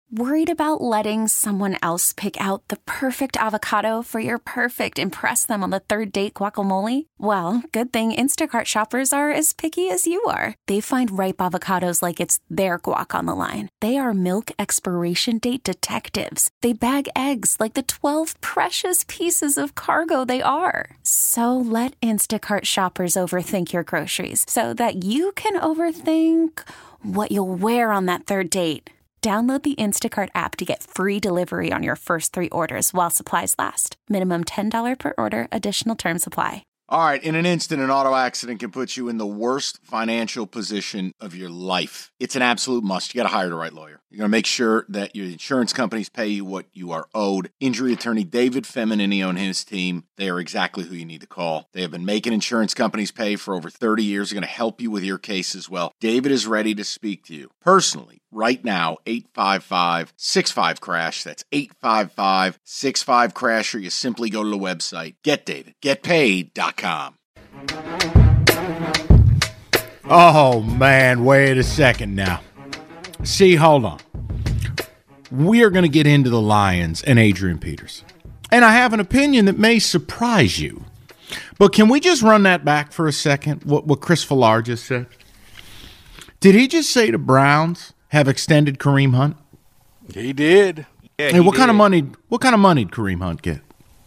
Worried about letting someone else pick out the perfect avocado for your perfect impress them on the third date guacamole? Well, good thing Instacart shoppers are as picky as you are. They find ripe avocados like it's their guac on the line. They are milk expiration date detectives. They bag eggs like the 12 precious pieces of cargo they are. So let Instacart shoppers overthink your groceries so that you can overthink what you'll wear on that third date. Download the Instacart app to get free delivery on your first 3 orders while supplies last. Minimum $10 per order. Additional terms apply. All right, in an instant, an auto accident can put you in the worst financial position of your life. It's an absolute must. You got to hire the right lawyer. You're going to make sure that your insurance companies pay you what you are owed. Injury attorney David Feminini and his team, they are exactly who you need to call. They have been making insurance companies pay for over 30 years. They're going to help you with your case as well. David is ready to speak to you personally right now, 855-65-CRASH. That's 855-65-CRASH, or you simply go to the website, getdavidgetpaid.com. Oh, man, wait a second now. See, hold on. We are going to get into the Lions and Adrian Peterson. And I have an opinion that may surprise you. But can we just run that back for a second, what Chris Villar just said? Did he just say the Browns have extended Kareem Hunt? He did. Yeah, hey, what kind of money did Kareem Hunt get?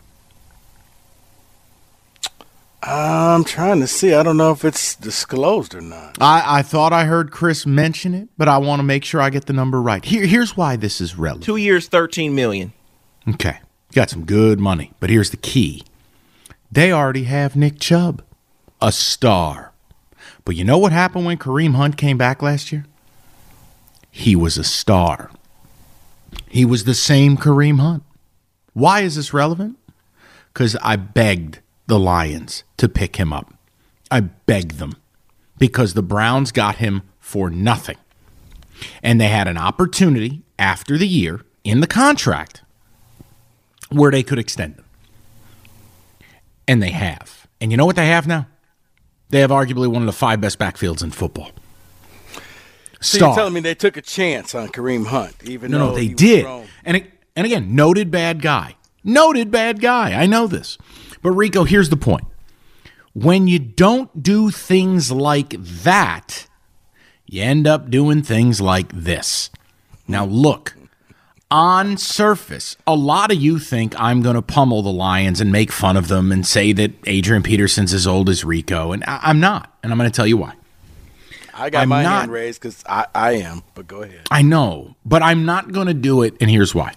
I'm trying to see. I don't know if it's disclosed or not. I thought I heard Chris mention it, but I want to make sure I get the number right. Here's why this is relevant. 2 years, $13 million. Okay. Got some good money, but here's the key. They already have Nick Chubb, a star. But you know what happened when Kareem Hunt came back last year? He was a star. He was the same Kareem Hunt. Why is this relevant? Because I begged the Lions to pick him up. I begged them because the Browns got him for nothing. And they had an opportunity after the year in the contract where they could extend him. And they have. And you know what they have now? They have arguably one of the 5 best backfields in football. So you're telling me they took a chance on Kareem Hunt, even though they he did. Was and again, noted bad guy. Noted bad guy. I know this. But Rico, here's the point. When you don't do things like that, you end up doing things like this. Now look, on surface, a lot of you think I'm going to pummel the Lions and make fun of them and say that Adrian Peterson's as old as Rico, and I'm not, and I'm going to tell you why. I got my hand raised because I am, but go ahead. I know, but I'm not going to do it, and here's why.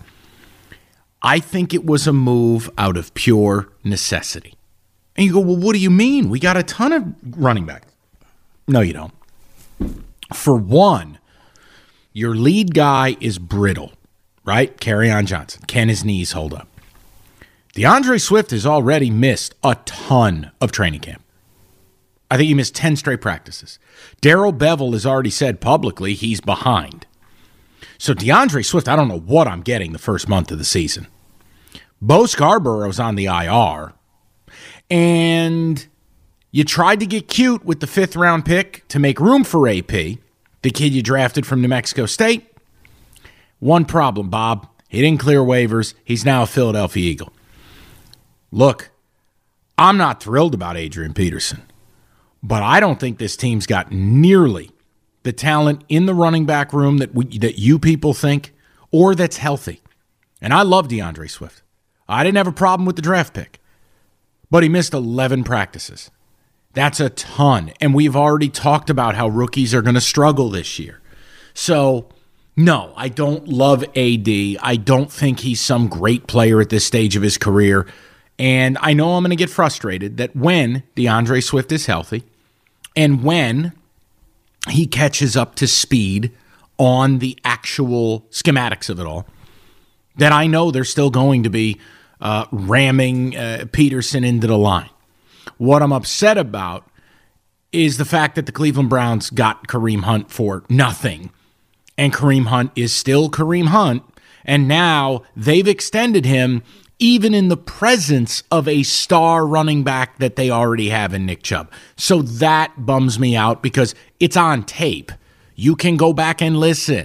I think it was a move out of pure necessity. And you go, well, what do you mean? We got a ton of running backs. No, you don't. For one, your lead guy is brittle, right? Kerryon Johnson. Can his knees hold up? DeAndre Swift has already missed a ton of training camp. I think he missed 10 straight practices. Darrell Bevell has already said publicly he's behind. So DeAndre Swift, I don't know what I'm getting the first month of the season. Bo Scarborough's on the IR. And you tried to get cute with the 5th-round pick to make room for AP, the kid you drafted from New Mexico State. One problem, Bob. He didn't clear waivers. He's now a Philadelphia Eagle. Look, I'm not thrilled about Adrian Peterson, but I don't think this team's got nearly the talent in the running back room that you people think, or that's healthy. And I love DeAndre Swift. I didn't have a problem with the draft pick, but he missed 11 practices. That's a ton, and we've already talked about how rookies are going to struggle this year. So, no, I don't love AD. I don't think he's some great player at this stage of his career, and I know I'm going to get frustrated that when DeAndre Swift is healthy and when he catches up to speed on the actual schematics of it all, that I know they're still going to be ramming Peterson into the line. What I'm upset about is the fact that the Cleveland Browns got Kareem Hunt for nothing, and Kareem Hunt is still Kareem Hunt, and now they've extended him even in the presence of a star running back that they already have in Nick Chubb. So that bums me out because it's on tape. You can go back and listen.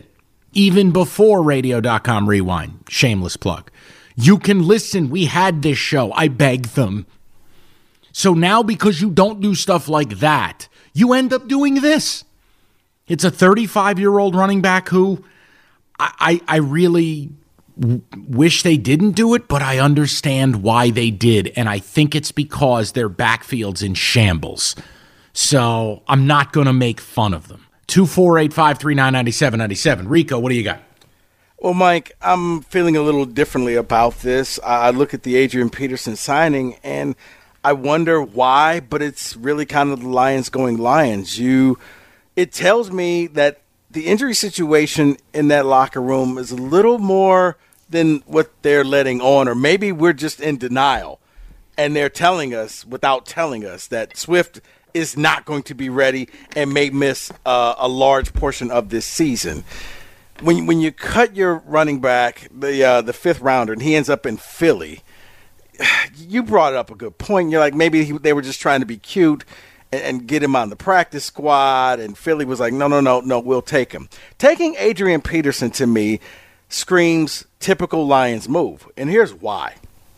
even before Radio.com Rewind. Shameless plug. You can listen. We had this show. I begged them. So now because you don't do stuff like that, you end up doing this. It's a 35-year-old running back who I really wish they didn't do it, but I understand why they did, and I think it's because their backfield's in shambles. So I'm not going to make fun of them. 248-539-9797. Rico, what do you got? Well, Mike, I'm feeling a little differently about this. I look at the Adrian Peterson signing, and I wonder why, but it's really kind of the Lions going Lions. It tells me that the injury situation in that locker room is a little more than what they're letting on, or maybe we're just in denial, and they're telling us, without telling us, that Swift is not going to be ready and may miss a large portion of this season. When you cut your running back, the fifth rounder, and he ends up in Philly, you brought up a good point. You're like, maybe they were just trying to be cute and get him on the practice squad, and Philly was like, no, we'll take him. Taking Adrian Peterson, to me, screams typical Lions move, and here's why.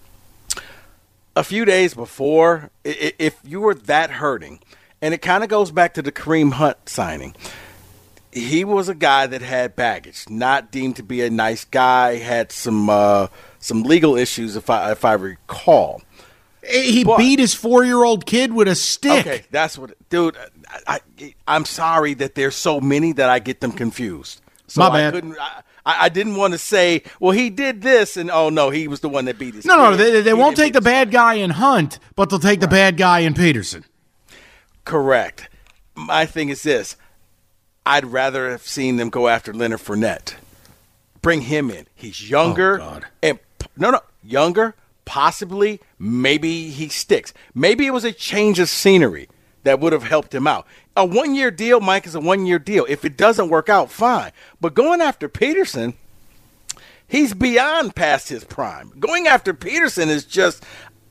A few days before, if you were that hurting, and it kind of goes back to the Kareem Hunt signing, he was a guy that had baggage, not deemed to be a nice guy, had some legal issues, if I recall. He beat his 4-year-old kid with a stick. Okay, that's what, dude. I'm sorry that there's so many that I get them confused. So My bad. I didn't want to say, well, he did this, and oh no, he was the one that beat his. No, they won't take the bad guy in Hunt, but they'll take the bad guy in Peterson. Correct. My thing is this: I'd rather have seen them go after Leonard Fournette. Bring him in. He's younger. Oh, God. And younger. Possibly, maybe he sticks. Maybe it was a change of scenery that would have helped him out. A 1-year deal, Mike, is a 1-year deal. If it doesn't work out, fine. But going after Peterson, he's beyond past his prime. Going after Peterson is just,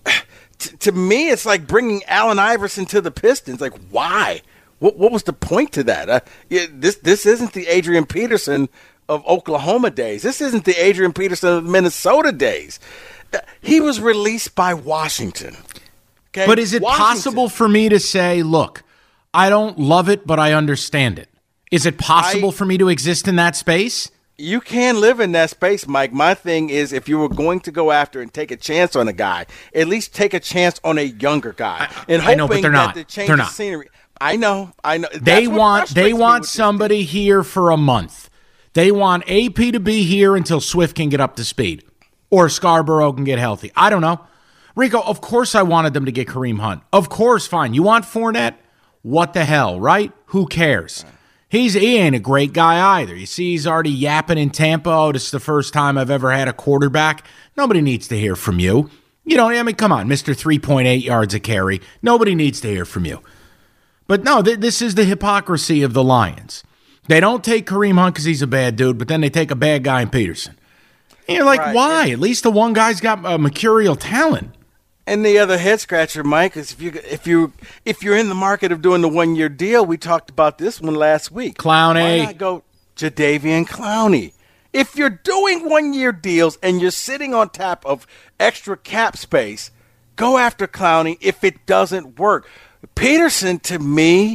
to me, it's like bringing Allen Iverson to the Pistons. Like, why? What was the point to that? This isn't the Adrian Peterson of Oklahoma days. This isn't the Adrian Peterson of Minnesota days. He was released by Washington. Okay? But is it possible for me to say, look, I don't love it, but I understand it? Is it possible for me to exist in that space? You can live in that space, Mike. My thing is, if you were going to go after and take a chance on a guy, at least take a chance on a younger guy. I know, but they're not. They're not. Scenery. I know. They want somebody here for a month. They want AP to be here until Swift can get up to speed. Or Scarborough can get healthy. I don't know. Rico, of course I wanted them to get Kareem Hunt. Of course, fine. You want Fournette? What the hell, right? Who cares? He ain't a great guy either. You see, he's already yapping in Tampa. Oh, this is the first time I've ever had a quarterback. Nobody needs to hear from you. You know, I mean, come on, Mr. 3.8 yards a carry. Nobody needs to hear from you. But no, this is the hypocrisy of the Lions. They don't take Kareem Hunt because he's a bad dude, but then they take a bad guy in Peterson. And you're like, right. Why? At least the one guy's got mercurial talent. And the other head scratcher, Mike, is if you're in the market of doing the 1-year deal, we talked about this one last week. Clowney. Why not go Jadeveon Clowney? If you're doing 1-year deals and you're sitting on top of extra cap space, go after Clowney if it doesn't work. Peterson, to me,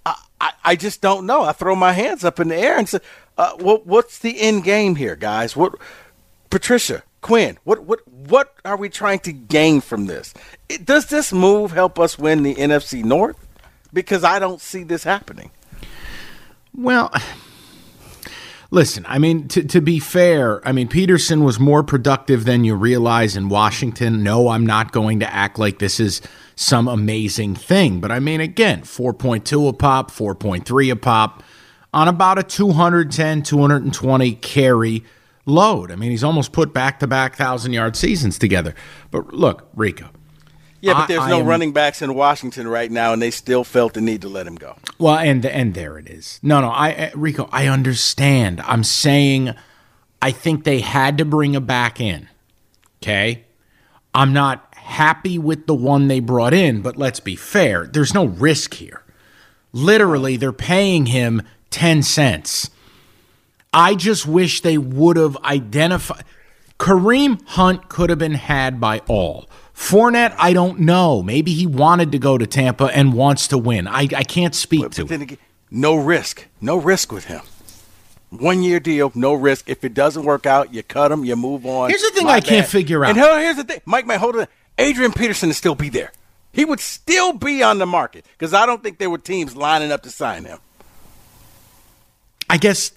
I just don't know. I throw my hands up in the air and say, what's the end game here, guys? Patricia, Quinn, what are we trying to gain from this? Does this move help us win the NFC North? Because I don't see this happening. Well, listen, I mean, to be fair, I mean, Peterson was more productive than you realize in Washington. No, I'm not going to act like this is some amazing thing. But I mean, again, 4.2 a pop, 4.3 a pop on about a 210, 220 carry load. I mean, he's almost put back-to-back 1,000-yard seasons together. But look, Rico. Yeah, but there's no running backs in Washington right now, and they still felt the need to let him go. Well, and there it is. No, Rico, I understand. I'm saying I think they had to bring a back in, okay? I'm not happy with the one they brought in, but let's be fair. There's no risk here. Literally, they're paying him 10 cents. I just wish they would have identified. Kareem Hunt could have been had by all. Fournette, I don't know. Maybe he wanted to go to Tampa and wants to win. I can't speak to it. Again, no risk. No risk with him. 1 year deal, no risk. If it doesn't work out, you cut him, you move on. Here's the thing I can't figure out. And here's the thing. Mike, hold on. Adrian Peterson would still be there. He would still be on the market because I don't think there were teams lining up to sign him. I guess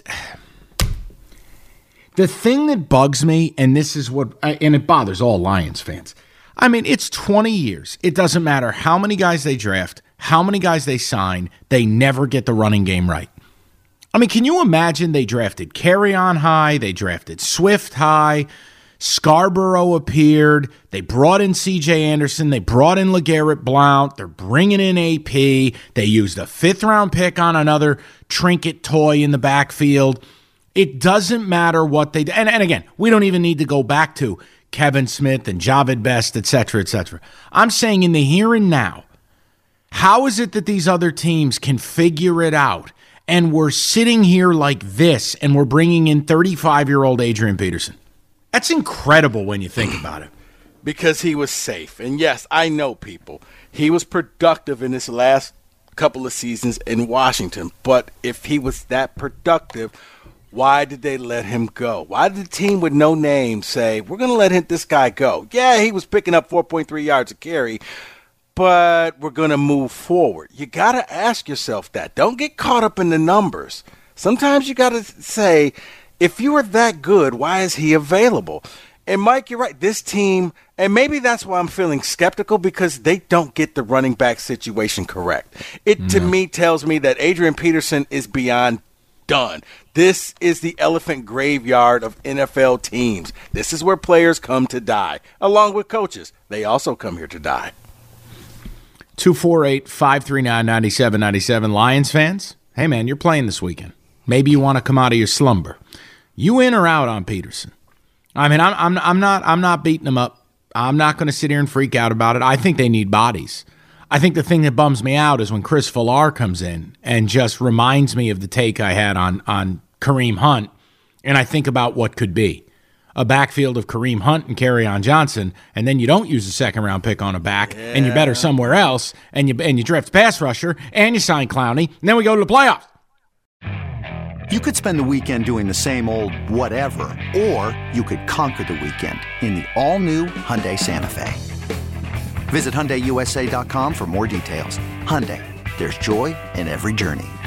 the thing that bugs me, and this is what, and it bothers all Lions fans. I mean, it's 20 years. It doesn't matter how many guys they draft, how many guys they sign, they never get the running game right. I mean, can you imagine they drafted Kerryon high, they drafted Swift high, Scarborough appeared, they brought in C.J. Anderson, they brought in LeGarrette Blount, they're bringing in AP, they used a 5th-round pick on another trinket toy in the backfield. It doesn't matter what they do. And again, we don't even need to go back to Kevin Smith and Javid Best, et cetera, et cetera. I'm saying in the here and now, how is it that these other teams can figure it out and we're sitting here like this and we're bringing in 35-year-old Adrian Peterson? That's incredible when you think about it. Because he was safe. And yes, I know people. He was productive in his last couple of seasons in Washington. But if he was that productive, why did they let him go? Why did the team with no name say, we're going to let this guy go? Yeah, he was picking up 4.3 yards a carry, but we're going to move forward. You got to ask yourself that. Don't get caught up in the numbers. Sometimes you got to say, if you were that good, why is he available? And, Mike, you're right. This team, and maybe that's why I'm feeling skeptical, because they don't get the running back situation correct. It, to me, tells me that Adrian Peterson is beyond done. This is the elephant graveyard of NFL teams. This is where players come to die, along with coaches. They also come here to die. 248-539-9797. Lions fans, hey, man, you're playing this weekend. Maybe you want to come out of your slumber. You in or out on Peterson? I mean, I'm not beating him up. I'm not going to sit here and freak out about it. I think they need bodies. I think the thing that bums me out is when Chris Villar comes in and just reminds me of the take I had on Kareem Hunt, and I think about what could be a backfield of Kareem Hunt and Kerryon Johnson, and then you don't use a second-round pick on a back, and you're better somewhere else, and you draft a pass rusher, and you sign Clowney, and then we go to the playoffs. You could spend the weekend doing the same old whatever, or you could conquer the weekend in the all-new Hyundai Santa Fe. Visit HyundaiUSA.com for more details. Hyundai, there's joy in every journey.